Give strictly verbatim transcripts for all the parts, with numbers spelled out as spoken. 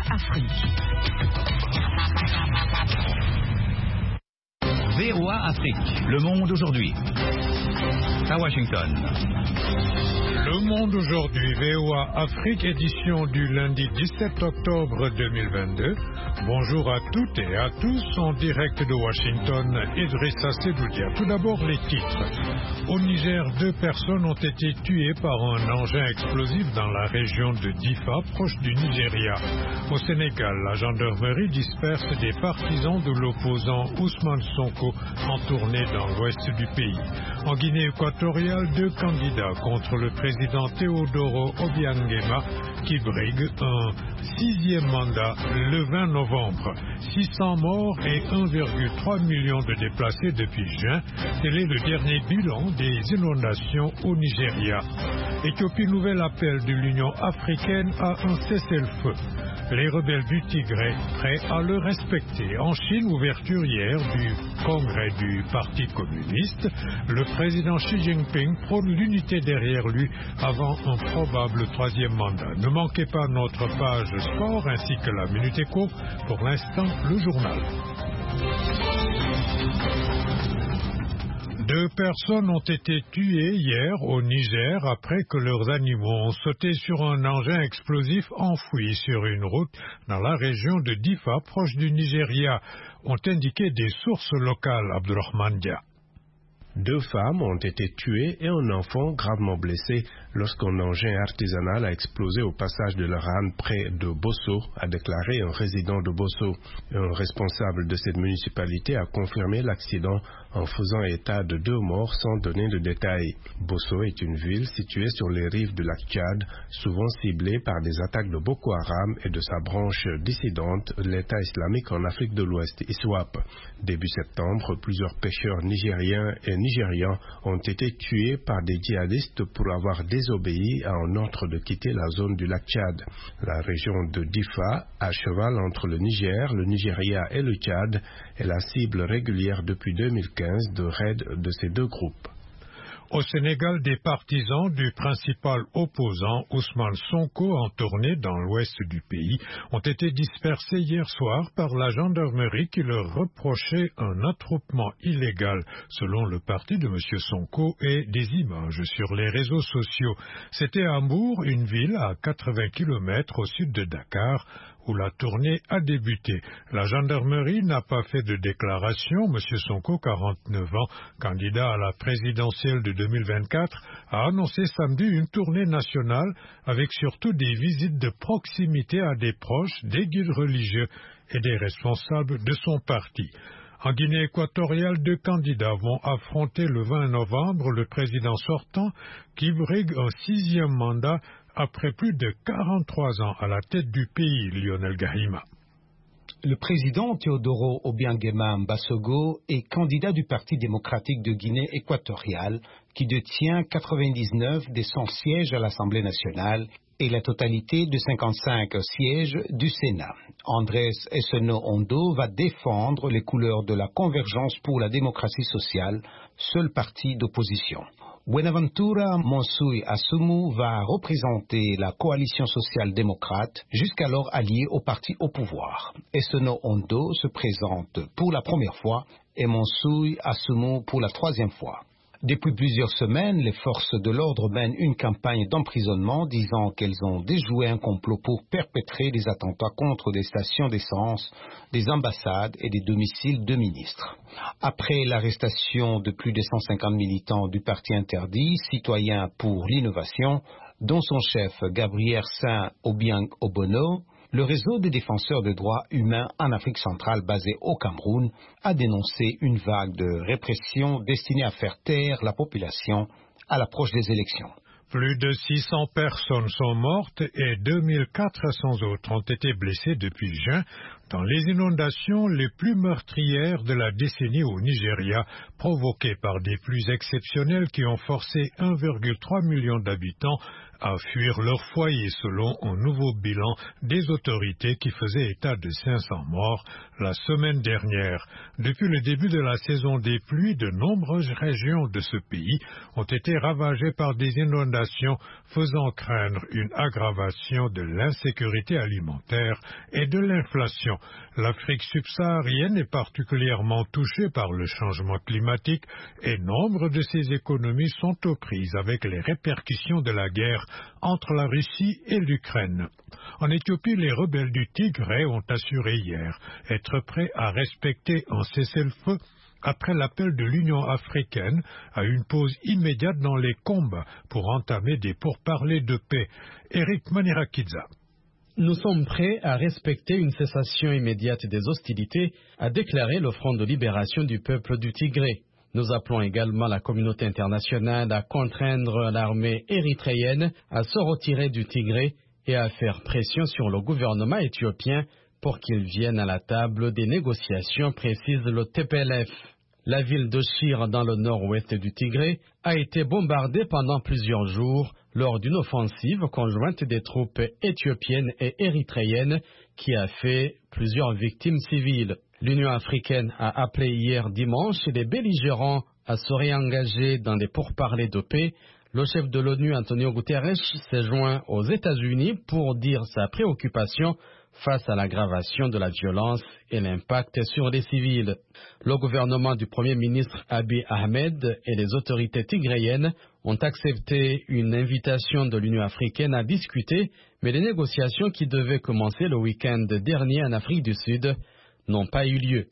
Afrique. V O A Afrique, le monde aujourd'hui. À Washington. Le monde aujourd'hui, V O A Afrique, édition du lundi dix-sept octobre deux mille vingt-deux. Bonjour à toutes et à tous, en direct de Washington, Idrissa Sedoudia. Tout d'abord les titres. Au Niger, deux personnes ont été tuées par un engin explosif dans la région de Difa, proche du Nigeria. Au Sénégal, la gendarmerie disperse des partisans de l'opposant Ousmane Sonko en tournée dans l'ouest du pays. En Guinée équatoriale, deux candidats contre le président Teodoro Obiangema qui brigue un sixième mandat le vingt novembre. six cents morts et un virgule trois million de déplacés depuis juin. Tel est le dernier bilan des inondations au Nigeria. Éthiopie, nouvel appel de l'Union africaine à un cessez-le-feu. Les rebelles du Tigré prêts à le respecter. En Chine, ouverture hier du congrès du Parti communiste. Le président Xi Jinping prône l'unité derrière lui avant un probable troisième mandat. Ne manquez pas notre page sport ainsi que la Minute Éco. Pour l'instant, le journal. Deux personnes ont été tuées hier au Niger après que leurs animaux ont sauté sur un engin explosif enfoui sur une route dans la région de Difa, proche du Nigeria, ont indiqué des sources locales. Abdurrahman Dia. Deux femmes ont été tuées et un enfant gravement blessé lorsqu'un engin artisanal a explosé au passage de leur âne près de Bosso, a déclaré un résident de Bosso. Un responsable de cette municipalité a confirmé l'accident en faisant état de deux morts sans donner de détails. Bosso est une ville située sur les rives du lac Tchad, souvent ciblée par des attaques de Boko Haram et de sa branche dissidente, l'État islamique en Afrique de l'Ouest, ISWAP. Début septembre, plusieurs pêcheurs nigériens et nigérians ont été tués par des djihadistes pour avoir désobéi à un ordre de quitter la zone du lac Tchad. La région de Difa, à cheval entre le Niger, le Nigeria et le Tchad, est la cible régulière depuis deux mille quinze de raids de ces deux groupes. Au Sénégal, des partisans du principal opposant Ousmane Sonko en tournée dans l'ouest du pays ont été dispersés hier soir par la gendarmerie qui leur reprochait un attroupement illégal selon le parti de M. Sonko et des images sur les réseaux sociaux. C'était à Mbour, une ville à quatre-vingts kilomètres au sud de Dakar, où la tournée a débuté. La gendarmerie n'a pas fait de déclaration. M. Sonko, quarante-neuf ans, candidat à la présidentielle de deux mille vingt-quatre, a annoncé samedi une tournée nationale avec surtout des visites de proximité à des proches, des guides religieux et des responsables de son parti. En Guinée équatoriale, deux candidats vont affronter le vingt novembre le président sortant qui brigue un sixième mandat après plus de quarante-trois ans à la tête du pays, Lionel Gahima. Le président Teodoro Obiangema Mbasogo est candidat du Parti démocratique de Guinée équatoriale qui détient quatre-vingt-dix-neuf des cent sièges à l'Assemblée nationale et la totalité de cinquante-cinq sièges du Sénat. Andrés Esseno Ondo va défendre les couleurs de la Convergence pour la démocratie sociale, seul parti d'opposition. Buenaventura Monsui Asumu va représenter la coalition social-démocrate, jusqu'alors alliée au parti au pouvoir. Esseno Ondo se présente pour la première fois et Monsui Asumu pour la troisième fois. Depuis plusieurs semaines, les forces de l'ordre mènent une campagne d'emprisonnement disant qu'elles ont déjoué un complot pour perpétrer des attentats contre des stations d'essence, des ambassades et des domiciles de ministres. Après l'arrestation de plus de cent cinquante militants du parti interdit, Citoyens pour l'innovation, dont son chef Gabriel Saint-Obiang Obono, le réseau des défenseurs des droits humains en Afrique centrale basé au Cameroun a dénoncé une vague de répression destinée à faire taire la population à l'approche des élections. Plus de six cents personnes sont mortes et deux mille quatre cents autres ont été blessées depuis juin dans les inondations les plus meurtrières de la décennie au Nigeria, provoquées par des pluies exceptionnelles qui ont forcé un virgule trois million d'habitants à fuir leur foyer selon un nouveau bilan des autorités qui faisait état de cinq cents morts la semaine dernière. Depuis le début de la saison des pluies, de nombreuses régions de ce pays ont été ravagées par des inondations révélations faisant craindre une aggravation de l'insécurité alimentaire et de l'inflation. L'Afrique subsaharienne est particulièrement touchée par le changement climatique et nombre de ses économies sont aux prises avec les répercussions de la guerre entre la Russie et l'Ukraine. En Éthiopie, les rebelles du Tigré ont assuré hier être prêts à respecter un cessez-le-feu après l'appel de l'Union africaine à une pause immédiate dans les combats pour entamer des pourparlers de paix. Eric Manirakidza. Nous sommes prêts à respecter une cessation immédiate des hostilités, a déclaré le Front de libération du peuple du Tigré. Nous appelons également la communauté internationale à contraindre l'armée érythréenne à se retirer du Tigré et à faire pression sur le gouvernement éthiopien pour qu'il vienne à la table des négociations, précise le T P L F. La ville de Shire, dans le nord-ouest du Tigré, a été bombardée pendant plusieurs jours lors d'une offensive conjointe des troupes éthiopiennes et érythréennes qui a fait plusieurs victimes civiles. L'Union africaine a appelé hier dimanche les belligérants à se réengager dans des pourparlers de paix. Le chef de l'ONU, Antonio Guterres, s'est joint aux États-Unis pour dire sa préoccupation face à l'aggravation de la violence et l'impact sur les civils. Le gouvernement du Premier ministre Abiy Ahmed et les autorités tigréennes ont accepté une invitation de l'Union africaine à discuter, mais les négociations qui devaient commencer le week-end dernier en Afrique du Sud n'ont pas eu lieu.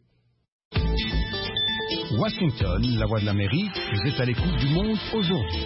Washington, la voix de l'Amérique, vous êtes à l'écoute du monde aujourd'hui.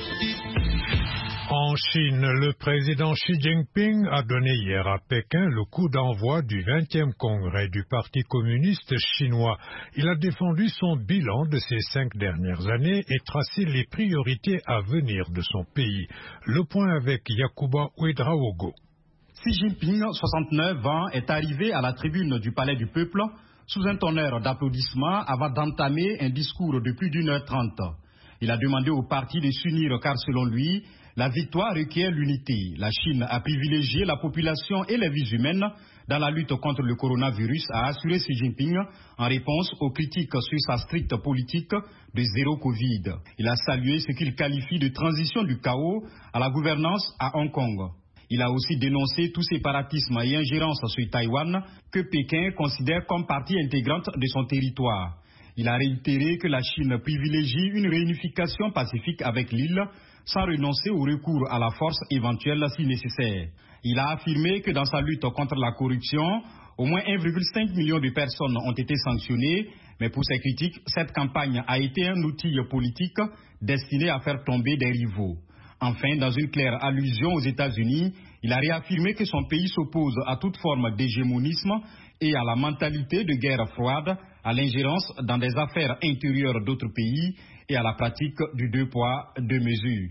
En Chine, le président Xi Jinping a donné hier à Pékin le coup d'envoi du vingtième congrès du Parti communiste chinois. Il a défendu son bilan de ces cinq dernières années et tracé les priorités à venir de son pays. Le point avec Yacouba Ouedraogo. Xi Jinping, soixante-neuf ans, est arrivé à la tribune du Palais du Peuple sous un tonnerre d'applaudissements avant d'entamer un discours de plus d'une heure trente. Il a demandé au parti de s'unir car selon lui, la victoire requiert l'unité. La Chine a privilégié la population et les vies humaines dans la lutte contre le coronavirus, a assuré Xi Jinping en réponse aux critiques sur sa stricte politique de zéro Covid. Il a salué ce qu'il qualifie de transition du chaos à la gouvernance à Hong Kong. Il a aussi dénoncé tout séparatisme et ingérence sur Taïwan que Pékin considère comme partie intégrante de son territoire. Il a réitéré que la Chine privilégie une réunification pacifique avec l'île sans renoncer au recours à la force éventuelle si nécessaire. Il a affirmé que dans sa lutte contre la corruption, au moins un virgule cinq million de personnes ont été sanctionnées, mais pour ses critiques, cette campagne a été un outil politique destiné à faire tomber des rivaux. Enfin, dans une claire allusion aux États-Unis, il a réaffirmé que son pays s'oppose à toute forme d'hégémonisme et à la mentalité de guerre froide, à l'ingérence dans des affaires intérieures d'autres pays et à la pratique du deux poids, deux mesures.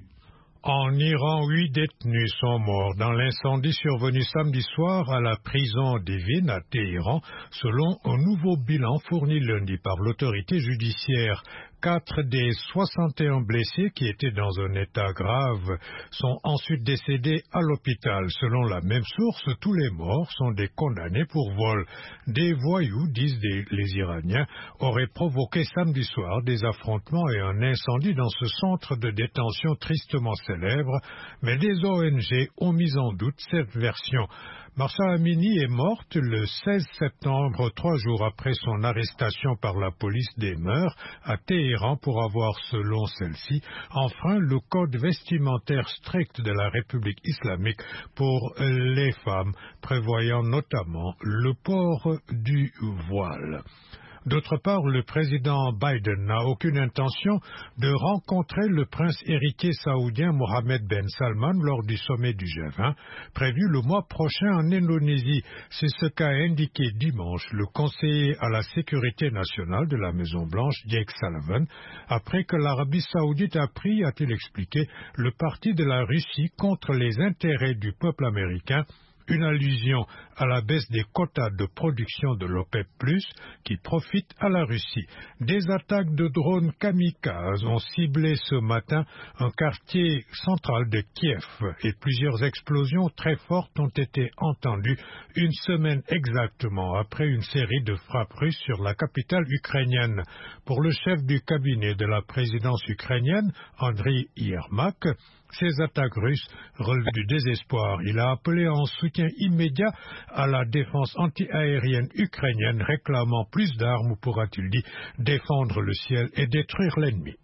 En Iran, huit détenus sont morts dans l'incendie survenu samedi soir à la prison d'Evin à Téhéran, selon un nouveau bilan fourni lundi par l'autorité judiciaire. Quatre des soixante et un blessés qui étaient dans un état grave sont ensuite décédés à l'hôpital. Selon la même source, tous les morts sont des condamnés pour vol. Des voyous, disent des, les Iraniens, auraient provoqué samedi soir des affrontements et un incendie dans ce centre de détention tristement célèbre, mais des O N G ont mis en doute cette version. Mahsa Amini est morte le seize septembre, trois jours après son arrestation par la police des mœurs à Téhéran pour avoir, selon celle-ci, enfreint le code vestimentaire strict de la République islamique pour les femmes, prévoyant notamment le port du voile. D'autre part, le président Biden n'a aucune intention de rencontrer le prince héritier saoudien Mohammed Ben Salman lors du sommet du G vingt, prévu le mois prochain en Indonésie. C'est ce qu'a indiqué dimanche le conseiller à la sécurité nationale de la Maison-Blanche, Jake Sullivan, après que l'Arabie saoudite a pris, a-t-il expliqué, le parti de la Russie contre les intérêts du peuple américain, une allusion à la baisse des quotas de production de l'OPEP plus, qui profite à la Russie. Des attaques de drones kamikazes ont ciblé ce matin un quartier central de Kiev et plusieurs explosions très fortes ont été entendues une semaine exactement après une série de frappes russes sur la capitale ukrainienne. Pour le chef du cabinet de la présidence ukrainienne, Andriy Yermak, Ces attaques russes relèvent du désespoir. Il a appelé en soutien immédiat à la défense antiaérienne ukrainienne, réclamant plus d'armes, pourra-t-il dit, défendre le ciel et détruire l'ennemi.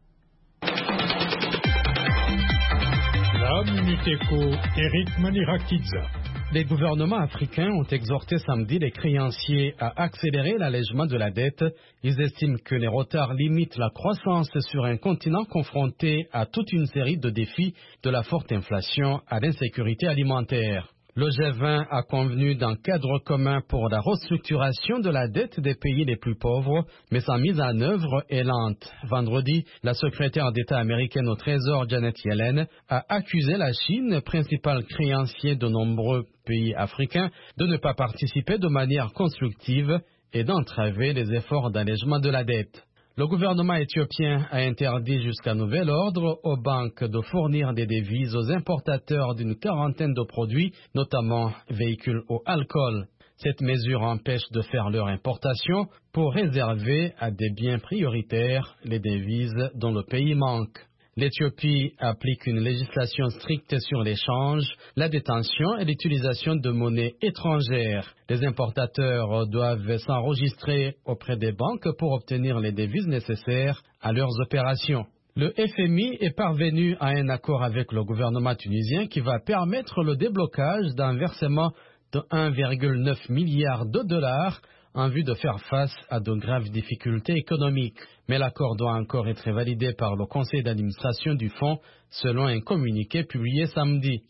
La Minute Éco, Eric Manirakidza. Les gouvernements africains ont exhorté samedi les créanciers à accélérer l'allègement de la dette. Ils estiment que les retards limitent la croissance sur un continent confronté à toute une série de défis, de la forte inflation à l'insécurité alimentaire. Le G vingt a convenu d'un cadre commun pour la restructuration de la dette des pays les plus pauvres, mais sa mise en œuvre est lente. Vendredi, la secrétaire d'État américaine au Trésor, Janet Yellen, a accusé la Chine, principal créancier de nombreux pays africains, de ne pas participer de manière constructive et d'entraver les efforts d'allègement de la dette. Le gouvernement éthiopien a interdit jusqu'à nouvel ordre aux banques de fournir des devises aux importateurs d'une quarantaine de produits, notamment véhicules au alcool. Cette mesure empêche de faire leur importation pour réserver à des biens prioritaires les devises dont le pays manque. L'Éthiopie applique une législation stricte sur l'échange, la détention et l'utilisation de monnaie étrangère. Les importateurs doivent s'enregistrer auprès des banques pour obtenir les devises nécessaires à leurs opérations. Le F M I est parvenu à un accord avec le gouvernement tunisien qui va permettre le déblocage d'un versement de un virgule neuf milliard de dollars en vue de faire face à de graves difficultés économiques. Mais l'accord doit encore être validé par le conseil d'administration du fonds, selon un communiqué publié samedi.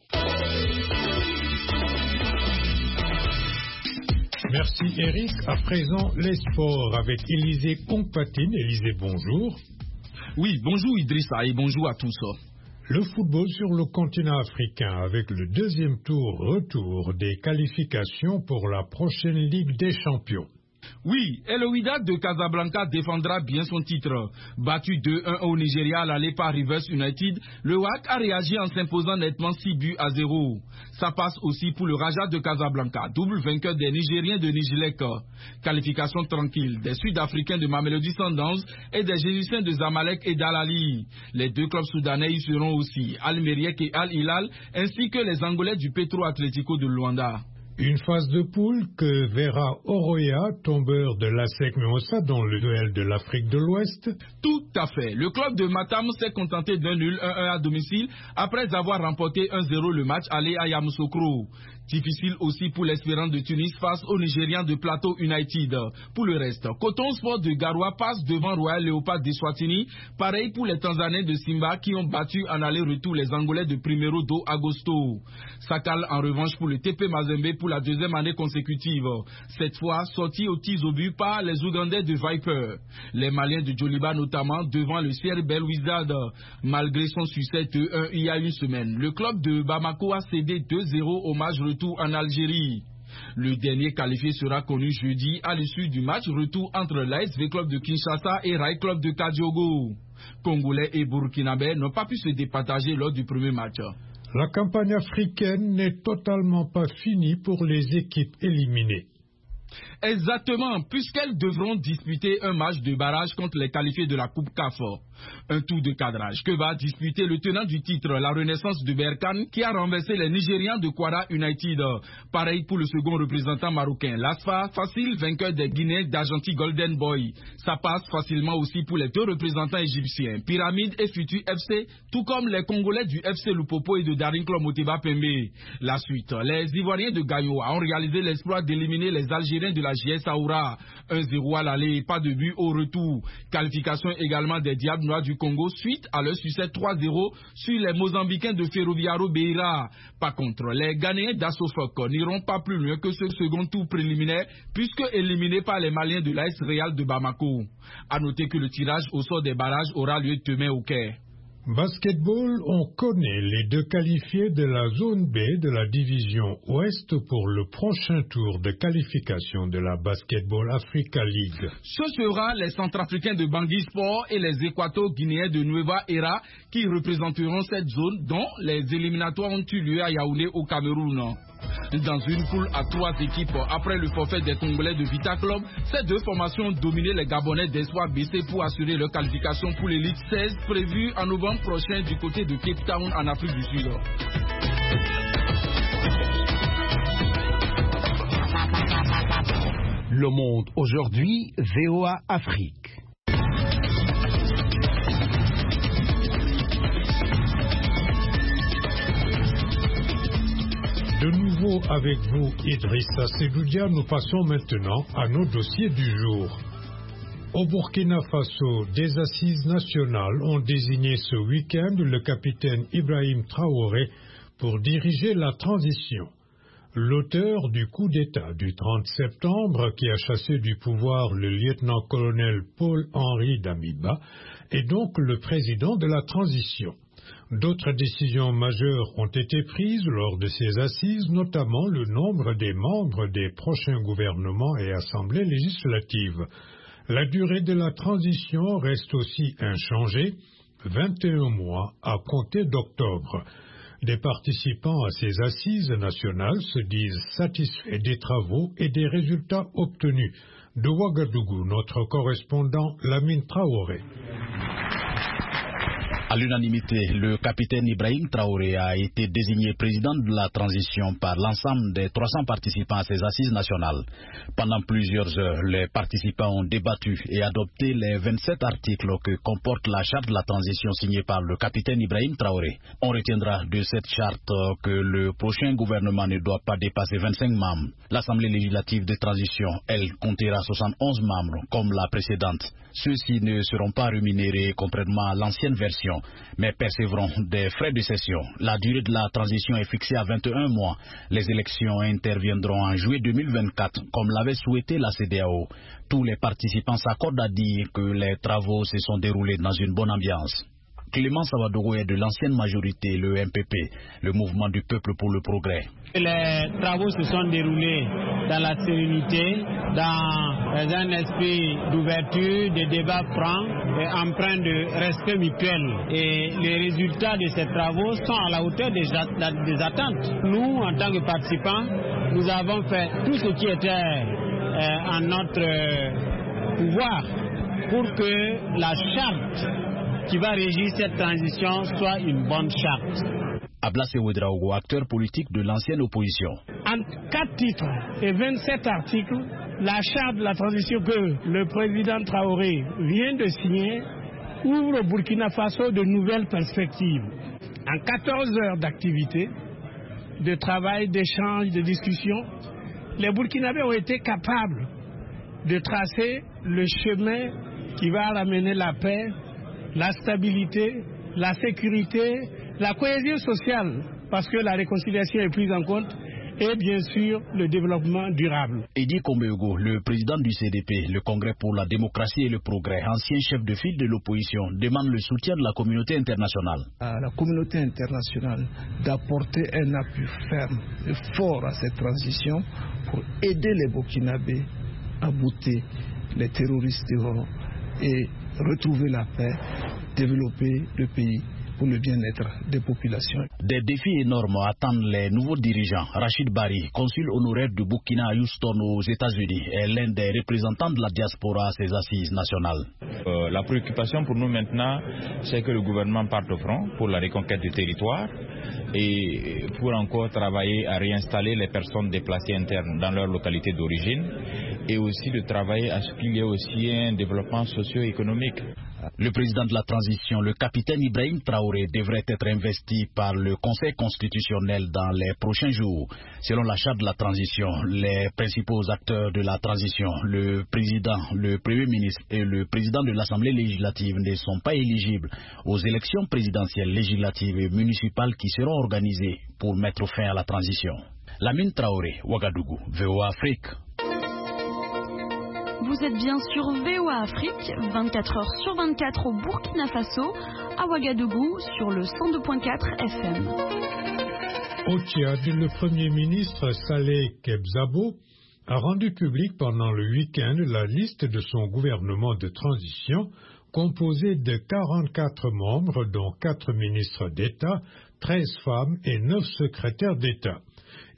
Merci Eric. À présent, les sports avec Élisée Compatine. Élisée, bonjour. Oui, bonjour Idrissa et bonjour à tous. Le football sur le continent africain avec le deuxième tour retour des qualifications pour la prochaine Ligue des Champions. Oui, et le Wydad de Casablanca défendra bien son titre. Battu deux un au Nigeria à l'aller par Rivers United, le W A C a réagi en s'imposant nettement six buts à zéro. Ça passe aussi pour le Raja de Casablanca, double vainqueur des Nigériens de Nijilek. Qualification tranquille des Sud-Africains de Mamelodi Sundowns et des Jésusiens de Zamalek et d'Al-Ali. Les deux clubs soudanais y seront aussi, Al-Meriek et Al-Hilal, ainsi que les Angolais du Petro Atlético de Luanda. Une phase de poule que verra Oroya, tombeur de l'A S E C Mimosa dans le duel de l'Afrique de l'Ouest. Tout à fait. Le club de Matam s'est contenté d'un nul un un à domicile après avoir remporté un zéro le match aller à Yamoussoukro. Difficile aussi pour l'Espérance de Tunis face aux Nigérians de Plateau United. Pour le reste, Coton Sport de Garoua passe devant Royal Léopard d'Eswatini. Pareil pour les Tanzaniens de Simba qui ont battu en aller-retour les Angolais de Primero do Agosto. Ça cale en revanche pour le T P Mazembe pour la deuxième année consécutive. Cette fois, sorti au tir au but par les Ougandais de Viper. Les Maliens de Djoliba notamment devant le C R Bel Wizard. Malgré son succès deux un il y a une semaine, le club de Bamako a cédé deux zéro au match retour en Algérie. Le dernier qualifié sera connu jeudi à l'issue du match retour entre l'A S V Club de Kinshasa et Rai Club de Kadiogo. Congolais et Burkinabés n'ont pas pu se départager lors du premier match. La campagne africaine n'est totalement pas finie pour les équipes éliminées. Exactement, puisqu'elles devront disputer un match de barrage contre les qualifiés de la Coupe C A F. Un tour de cadrage que va disputer le tenant du titre, la Renaissance de Berkane, qui a renversé les Nigérians de Kwara United. Pareil pour le second représentant marocain, l'A S F A, facile vainqueur des Guinéens d'Argentine Golden Boy. Ça passe facilement aussi pour les deux représentants égyptiens, Pyramide et Futur F C, tout comme les Congolais du F C Lupopo et de Daring-Club Moteba Pembe. La suite, les Ivoiriens de Gayoa ont réalisé l'exploit d'éliminer les Algériens de la J S Aoura. un zéro à l'aller et pas de but au retour. Qualification également des Diables Noirs du Congo suite à leur succès trois zéro sur les Mozambicains de Ferroviario Beira. Par contre, les Ghanéens d'Assofok n'iront pas plus loin que ce second tour préliminaire puisque éliminés par les Maliens de l'A S Real de Bamako. A noter que le tirage au sort des barrages aura lieu demain au Caire. Basketball, on connaît les deux qualifiés de la zone B de la division Ouest pour le prochain tour de qualification de la Basketball Africa League. Ce sera les Centrafricains de Bangui Sport et les Équato-Guinéens de Nueva Era qui représenteront cette zone dont les éliminatoires ont eu lieu à Yaoundé au Cameroun. Dans une poule à trois équipes, après le forfait des Congolais de Vita Club, ces deux formations ont dominé les Gabonais d'Espoir B C pour assurer leur qualification pour l'élite seize prévue en novembre prochain du côté de Cape Town en Afrique du Sud. Le Monde aujourd'hui, V O A Afrique. De nouveau avec vous, Idrissa Sedoudia, nous passons maintenant à nos dossiers du jour. Au Burkina Faso, des assises nationales ont désigné ce week-end le capitaine Ibrahim Traoré pour diriger la transition. L'auteur du coup d'État du trente septembre qui a chassé du pouvoir le lieutenant-colonel Paul-Henri Damiba est donc le président de la transition. D'autres décisions majeures ont été prises lors de ces assises, notamment le nombre des membres des prochains gouvernements et assemblées législatives. La durée de la transition reste aussi inchangée, vingt et un mois à compter d'octobre. Des participants à ces assises nationales se disent satisfaits des travaux et des résultats obtenus. De Ouagadougou, notre correspondant Lamine Traoré. À l'unanimité, le capitaine Ibrahim Traoré a été désigné président de la transition par l'ensemble des trois cents participants à ces assises nationales. Pendant plusieurs heures, les participants ont débattu et adopté les vingt-sept articles que comporte la charte de la transition signée par le capitaine Ibrahim Traoré. On retiendra de cette charte que le prochain gouvernement ne doit pas dépasser vingt-cinq membres. L'Assemblée législative de transition, elle, comptera soixante et onze membres comme la précédente. Ceux-ci ne seront pas rémunérés contrairement à l'ancienne version, mais percevront des frais de session. La durée de la transition est fixée à vingt et un mois. Les élections interviendront en juillet deux mille vingt-quatre, comme l'avait souhaité la C E D E A O. Tous les participants s'accordent à dire que les travaux se sont déroulés dans une bonne ambiance. Clément Ouagadougou est de l'ancienne majorité, le M P P, le mouvement du peuple pour le progrès. Les travaux se sont déroulés dans la sérénité, dans un esprit d'ouverture, de débat franc et empreint de respect mutuel. Et les résultats de ces travaux sont à la hauteur des, des attentes. Nous, en tant que participants, nous avons fait tout ce qui était euh, en notre euh, pouvoir pour que la charte qui va régir cette transition soit une bonne charte. Ablasse Ouedraogo, acteur politique de l'ancienne opposition. En quatre titres et vingt-sept articles, la charte de la transition que le président Traoré vient de signer ouvre au Burkina Faso de nouvelles perspectives. En quatorze heures d'activité, de travail, d'échange, de discussion, les Burkinabés ont été capables de tracer le chemin qui va ramener la paix, la stabilité, la sécurité, la cohésion sociale, parce que la réconciliation est prise en compte, et bien sûr le développement durable. Edi Kombego, le président du C D P, le Congrès pour la démocratie et le progrès, ancien chef de file de l'opposition, demande le soutien de la communauté internationale. À la communauté internationale d'apporter un appui ferme et fort à cette transition pour aider les Burkinabés à bouter les terroristes dehors et retrouver la paix, développer le pays pour le bien-être des populations. Des défis énormes attendent les nouveaux dirigeants. Rachid Bari, consul honoraire du Burkina à Houston aux États-Unis, est l'un des représentants de la diaspora à ces assises nationales. Euh, la préoccupation pour nous maintenant, c'est que le gouvernement parte au front pour la reconquête du territoire et pour encore travailler à réinstaller les personnes déplacées internes dans leur localité d'origine et aussi de travailler à ce qu'il y ait aussi un développement socio-économique. Le président de la transition, le capitaine Ibrahim Traoré, devrait être investi par le Conseil constitutionnel dans les prochains jours. Selon la charte de la transition, les principaux acteurs de la transition, le président, le premier ministre et le président de l'Assemblée législative ne sont pas éligibles aux élections présidentielles, législatives et municipales qui seront organisées pour mettre fin à la transition. Lamine Traoré, Ouagadougou, V O A Afrique. Vous êtes bien sur V O A Afrique, vingt-quatre heures sur vingt-quatre au Burkina Faso, à Ouagadougou sur le cent deux virgule quatre F M. Au Tchad, le Premier ministre Saleh Kebzabo a rendu public pendant le week-end la liste de son gouvernement de transition composé de quarante-quatre membres, dont quatre ministres d'État, treize femmes et neuf secrétaires d'État.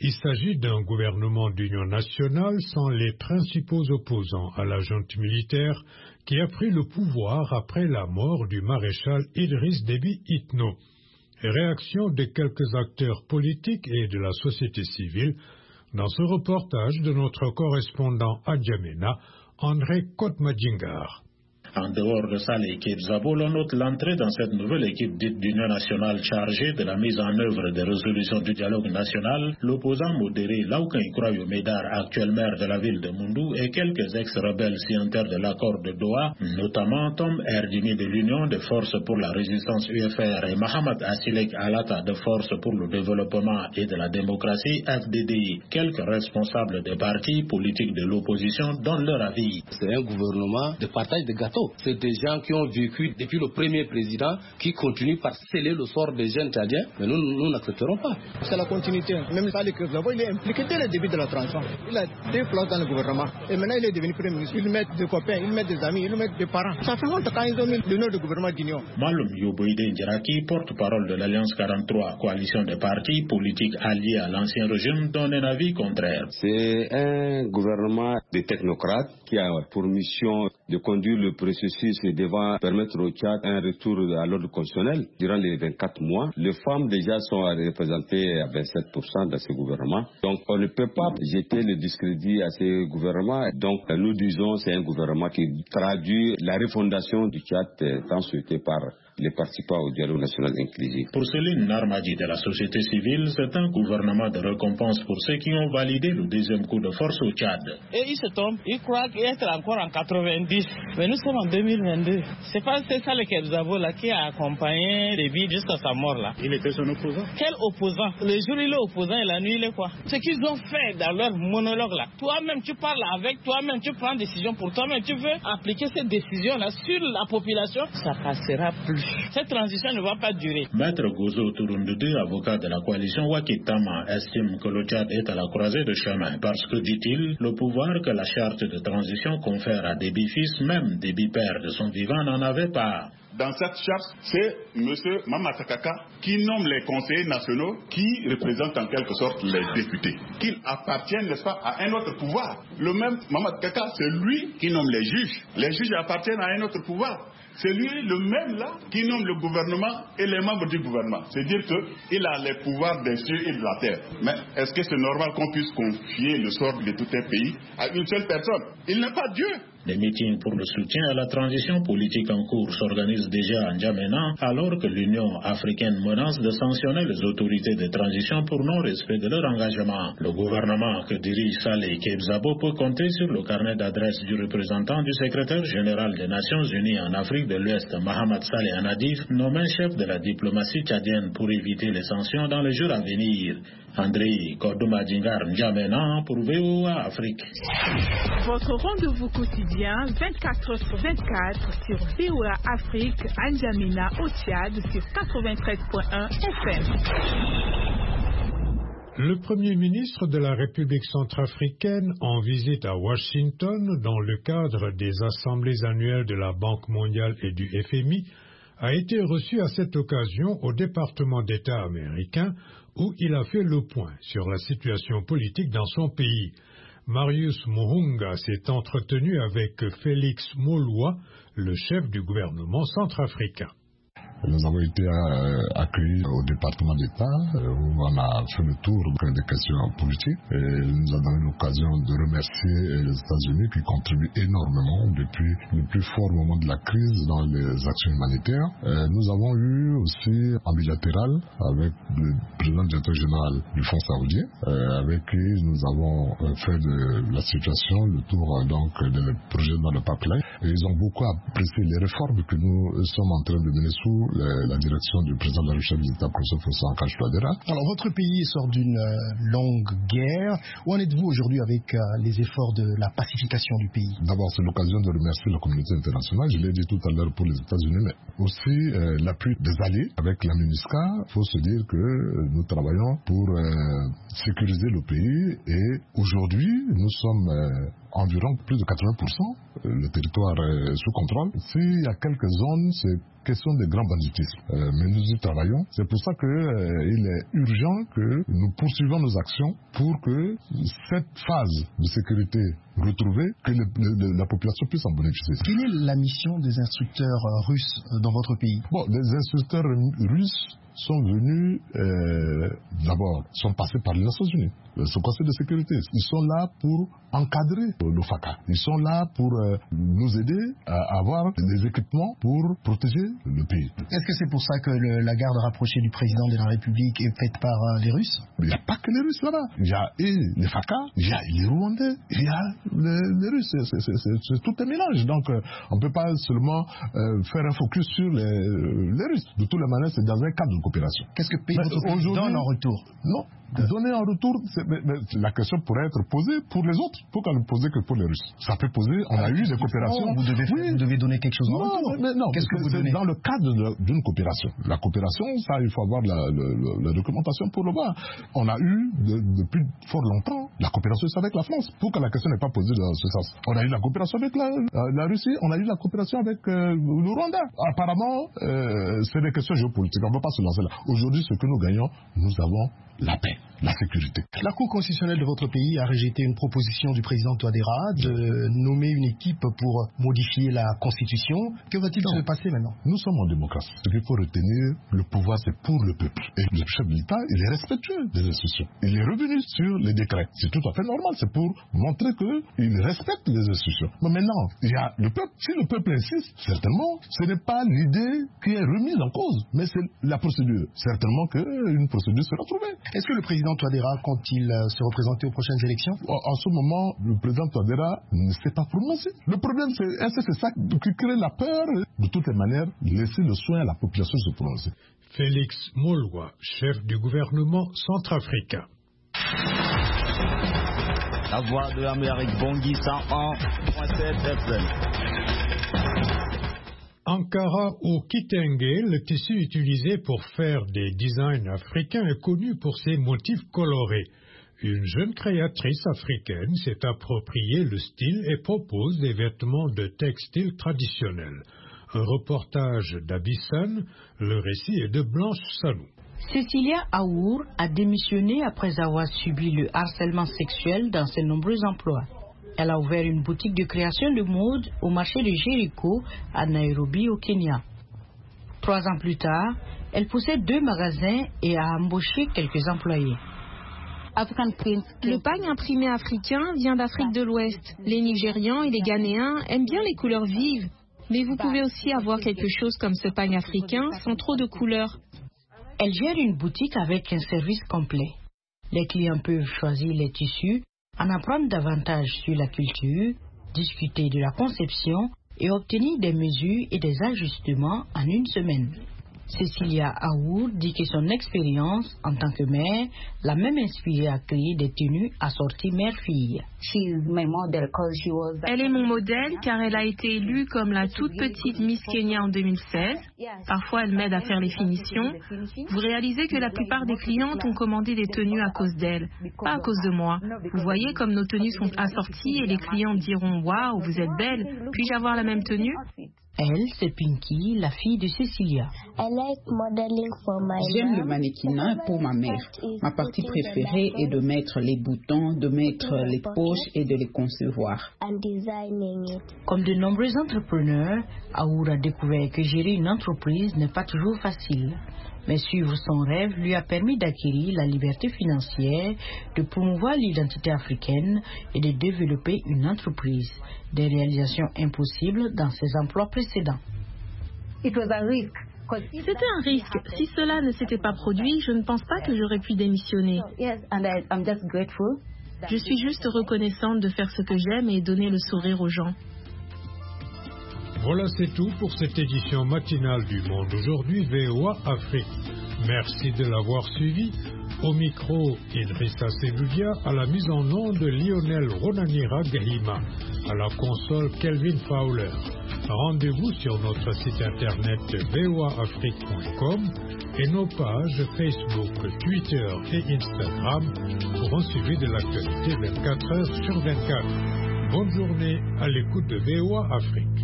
Il s'agit d'un gouvernement d'union nationale sans les principaux opposants à la junte militaire qui a pris le pouvoir après la mort du maréchal Idriss Déby Itno. Réaction de quelques acteurs politiques et de la société civile dans ce reportage de notre correspondant à N'Djamena, André Kotmadjingar. En dehors de ça, l'équipe Zabo, l'on note l'entrée dans cette nouvelle équipe dite d'union nationale chargée de la mise en œuvre des résolutions du dialogue national, l'opposant modéré Laoukan Ikroyo Médar, actuel maire de la ville de Moundou, et quelques ex-rebelles signataires de l'accord de Doha, notamment Tom Erdini de l'Union des forces pour la résistance U F R et Mohamed Asilek Alata de Force pour le développement et de la démocratie F D D I. Quelques responsables des partis politiques de l'opposition donnent leur avis. C'est un gouvernement de partage de gâteaux. C'est des gens qui ont vécu depuis le premier président qui continuent par sceller le sort des jeunes Tchadiens, mais nous, nous n'accepterons pas. C'est la continuité. Même Saleh Kebzabo, il est impliqué dès le début de la transition. Il a deux places dans le gouvernement. Et maintenant, il est devenu premier ministre. Il met des copains, il met des amis, il met des parents. Ça fait longtemps quand ils ont mis le nom du gouvernement d'union. Maloum Yoboïde Ndjeraki, porte-parole de l'Alliance quarante-trois, coalition des partis politiques alliés à l'ancien régime, donne un avis contraire. C'est un gouvernement de technocrates qui a pour mission de conduire le processus et devant permettre au Tchad un retour à l'ordre constitutionnel durant les vingt-quatre mois. Les femmes déjà sont représentées à vingt-sept pour cent dans ce gouvernement. Donc on ne peut pas jeter le discrédit à ce gouvernement. Donc nous disons c'est un gouvernement qui traduit la refondation du Tchad tant souhaité par les participants au dialogue national inclusif. Pour Céline Narmadi de la société civile, c'est un gouvernement de récompense pour ceux qui ont validé le deuxième coup de force au Tchad. Et ils se tombent, ils croient être encore en quatre-vingt-dix, mais nous sommes en deux mille vingt-deux. C'est pas c'est ça le Kebzabo là qui a accompagné Déby jusqu'à sa mort là. Il était son opposant. Quel opposant? Le jour il est opposant et la nuit il est quoi? Ce qu'ils ont fait dans leur monologue là. Toi-même tu parles avec, toi-même tu prends décision pour toi-même, tu veux appliquer cette décision là sur la population, ça passera plus. Cette transition ne va pas durer. Maître Gozo Turundudu, avocat de la coalition Wakitama, estime que le Tchad est à la croisée de chemin parce que, dit-il, le pouvoir que la charte de transition confère à Déby fils, même Déby père de son vivant, n'en avait pas. Dans cette charte, c'est M. Mamatakaka qui nomme les conseillers nationaux qui représentent en quelque sorte les députés, qu'ils appartiennent, n'est-ce pas, à un autre pouvoir. Le même Mamatakaka, c'est lui qui nomme les juges. Les juges appartiennent à un autre pouvoir. C'est lui, le même là, qui nomme le gouvernement et les membres du gouvernement. C'est-à-dire qu'il a les pouvoirs des cieux et de la terre. Mais est-ce que c'est normal qu'on puisse confier le sort de tout un pays à une seule personne? Il n'est pas Dieu. Des meetings pour le soutien à la transition politique en cours s'organisent déjà à N'Djamena, alors que l'Union africaine menace de sanctionner les autorités de transition pour non-respect de leur engagement. Le gouvernement que dirige Saleh Kebzabo peut compter sur le carnet d'adresse du représentant du secrétaire général des Nations Unies en Afrique de l'Ouest, Mohamed Saleh Anadif, nommé chef de la diplomatie tchadienne pour éviter les sanctions dans les jours à venir. André Kotmadjingar, N'Djamena pour V O A Afrique. Votre rendez-vous quotidien vingt-quatre heures sur vingt-quatre sur V O A Afrique à N'Djamena au Tchad sur quatre-vingt-treize point un F M. Le Premier ministre de la République centrafricaine, en visite à Washington dans le cadre des assemblées annuelles de la Banque mondiale et du F M I, a été reçu à cette occasion au département d'État américain où il a fait le point sur la situation politique dans son pays. Marius Muhunga s'est entretenu avec Félix Moloua, le chef du gouvernement centrafricain. Nous avons été euh, accueillis au département d'État euh, où on a fait le tour des questions politiques et il nous a donné l'occasion de remercier les États-Unis qui contribuent énormément depuis le plus fort moment de la crise dans les actions humanitaires. Euh, nous avons eu aussi un bilatéral avec le président directeur général du Fonds saoudien euh, avec qui nous avons euh, fait de la situation le tour euh, donc des projets dans le pipeline et ils ont beaucoup apprécié les réformes que nous sommes en train de mener sous la direction du président de la République d'État, professeur Fossa Ankash Touadéra. Alors, votre pays sort d'une euh, longue guerre. Où en êtes-vous aujourd'hui avec euh, les efforts de la pacification du pays? D'abord, c'est l'occasion de remercier la communauté internationale. Je l'ai dit tout à l'heure pour les États-Unis, mais aussi euh, l'appui des alliés avec la MINUSCA. Il faut se dire que euh, nous travaillons pour euh, sécuriser le pays et aujourd'hui, nous sommes euh, environ plus de quatre-vingts pour cent, le territoire est sous contrôle. S'il y a quelques zones, c'est question de grand banditisme. Euh, mais nous y travaillons. C'est pour ça qu'il euh, est urgent que nous poursuivons nos actions pour que cette phase de sécurité retrouvée, que le, le, la population puisse en bénéficier. Quelle est la mission des instructeurs russes dans votre pays? Bon, les instructeurs russes sont venus, euh, d'abord, sont passés par les Nations Unies, le Conseil de sécurité. Ils sont là pour encadrer le FACA. Ils sont là pour euh, nous aider à avoir des équipements pour protéger le pays. Est-ce que c'est pour ça que le, la garde rapprochée du président de la République est faite par euh, les Russes? Il n'y a pas que les Russes là-bas. Il y a et les FACA, il y a les Rwandais, il y a les, les Russes. C'est tout un mélange. Donc, euh, on ne peut pas seulement euh, faire un focus sur les, les Russes. De toutes les manières, c'est dans un cadre de coopération. Qu'est-ce que pays votre pays donne en retour? Non. Donner en retour, mais, mais la question pourrait être posée pour les autres. Pourquoi ne poser que pour les Russes? Ça peut poser, on a eu des coopérations. Vous devez, oui. vous devez donner quelque chose en non, retour. Mais non, qu'est-ce que vous donnez? Dans le cadre d'une coopération. La coopération, ça, il faut avoir la, la, la documentation pour le voir. On a eu, de, depuis fort longtemps, la coopération avec la France. Pourquoi la question n'est pas posée dans ce sens? On a eu la coopération avec la, la Russie, on a eu la coopération avec euh, le Rwanda. Apparemment, euh, c'est des questions géopolitiques. On ne peut pas se lancer là. Aujourd'hui, ce que nous gagnons, nous avons la paix, la sécurité. La Cour constitutionnelle de votre pays a rejeté une proposition du président Touadéra de nommer une équipe pour modifier la Constitution. Que va-t-il se passer maintenant? Nous sommes en démocratie. Ce qu'il faut retenir, le pouvoir c'est pour le peuple. Et le chef de l'État, il est respectueux des institutions. Il est revenu sur les décrets. C'est tout à fait normal. C'est pour montrer qu'il respecte les institutions. Mais maintenant, il y a le peuple. Si le peuple insiste, certainement, ce n'est pas l'idée qui est remise en cause, mais c'est la procédure. Certainement qu'une procédure sera trouvée. Est-ce que le président Touadéra compte-t-il euh, se représenter aux prochaines élections? En, en ce moment, le président Touadéra ne s'est pas prononcé. Le problème, c'est est-ce que c'est ça qui crée la peur? De toutes les manières, laisser le soin à la population de se prononcer. Félix Molwa, chef du gouvernement centrafricain. La voix de l'Amérique, Bangui cent un virgule sept F M. Ankara ou Kitenge, le tissu utilisé pour faire des designs africains est connu pour ses motifs colorés. Une jeune créatrice africaine s'est approprié le style et propose des vêtements de textile traditionnels. Un reportage d'Abissan, le récit est de Blanche Sanou. Cécilia Aour a démissionné après avoir subi le harcèlement sexuel dans ses nombreux emplois. Elle a ouvert une boutique de création de mode au marché de Jéricho à Nairobi au Kenya. Trois ans plus tard, elle possède deux magasins et a embauché quelques employés. Le pagne imprimé africain vient d'Afrique de l'Ouest. Les Nigérians et les Ghanéens aiment bien les couleurs vives. Mais vous pouvez aussi avoir quelque chose comme ce pagne africain sans trop de couleurs. Elle gère une boutique avec un service complet. Les clients peuvent choisir les tissus, en apprendre davantage sur la culture, discuter de la conception et obtenir des mesures et des ajustements en une semaine. Cécilia Aour dit que son expérience en tant que mère l'a même inspirée à créer des tenues assorties mère-fille. Elle est mon modèle car elle a été élue comme la toute petite Miss Kenya en deux mille seize. Parfois, elle m'aide à faire les finitions. Vous réalisez que la plupart des clientes ont commandé des tenues à cause d'elle, pas à cause de moi. Vous voyez comme nos tenues sont assorties et les clientes diront « Waouh, vous êtes belle, puis-je avoir la même tenue ?» Elle, c'est Pinky, la fille de Cécilia. J'aime le mannequinat pour ma mère. Ma partie préférée est de mettre les boutons, de mettre les poches et de les concevoir. Comme de nombreux entrepreneurs, Aour a découvert que gérer une entreprise n'est pas toujours facile. Mais suivre son rêve lui a permis d'acquérir la liberté financière, de promouvoir l'identité africaine et de développer une entreprise. Des réalisations impossibles dans ses emplois précédents. C'était un risque. Si cela ne s'était pas produit, je ne pense pas que j'aurais pu démissionner. Je suis juste reconnaissante de faire ce que j'aime et donner le sourire aux gens. Voilà, c'est tout pour cette édition matinale du Monde Aujourd'hui V O A Afrique. Merci de l'avoir suivi. Au micro, Idrissa Sebudia, à la mise en onde de Lionel Ronanira Gahima, à la console Kelvin Fowler. Rendez-vous sur notre site internet v o a afrique point com et nos pages Facebook, Twitter et Instagram pour un suivi de l'actualité vingt-quatre heures sur vingt-quatre. bonne journée à l'écoute de V O A Afrique.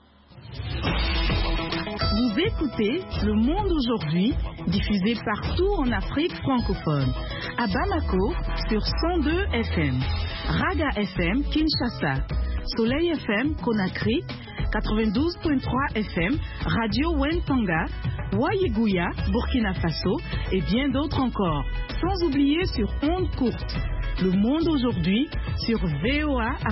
Vous écoutez Le Monde aujourd'hui, diffusé partout en Afrique francophone. À Bamako, sur cent deux F M. Raga F M, Kinshasa. Soleil F M, Conakry. quatre-vingt-douze virgule trois F M, Radio Wentanga. Wayegouya, Burkina Faso. Et bien d'autres encore. Sans oublier sur ondes courtes. Le Monde aujourd'hui, sur V O A